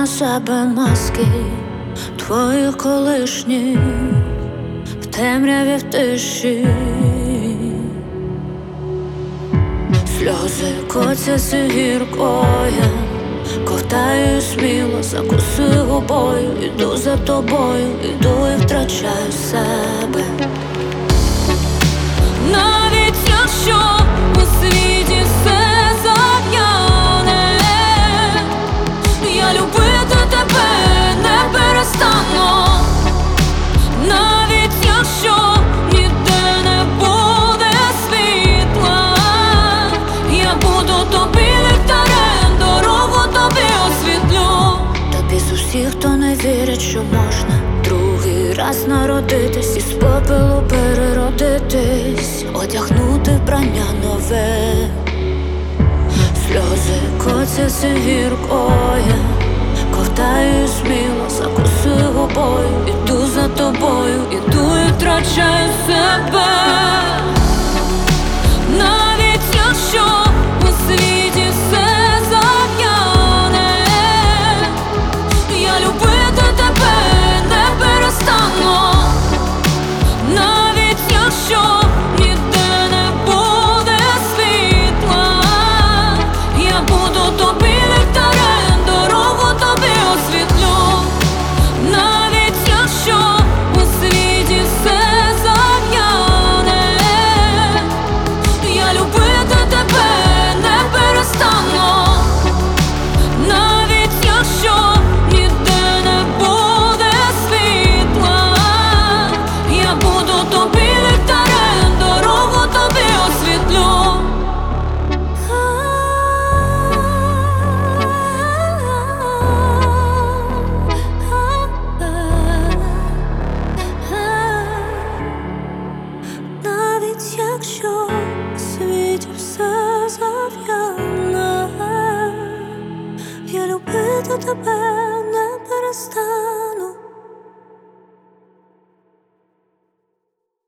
себе маски твоїх колишніх в темряві, в тиші. Сльози котяться гіркою, ковтаю сміло, закусую губою. Іду за тобою, іду і втрачаю себе. Навіть якщо у світі все зав'яне, я любити тебе не перестану. Навіть якщо ніде не буде світла, я буду тобі ліхтарем, дорогу тобі освітлю. Тобі з усіх, хто не вірить, що можна другий раз народитись, із попелу переродитись, одягнути вбрання нове. Сльози котяться гіркою, ковтаю сміло, закусую губою. Іду за тобою, іду і втрачаю себе. Навіть якщо у світі все зав'яне, я любити тебе не перестану. Навіть якщо ніде не буде світла, я буду тобі ліхтарем, дорогу тобі освітлю. Навіть якщо у світі все зав'яне, я любити тебе не перестану. Навіть якщо ніде не буде світла, я буду тобі ліхтарем, дорогу тобі освітлю. Навіть якщо у світі все зав'яне, я любити тебе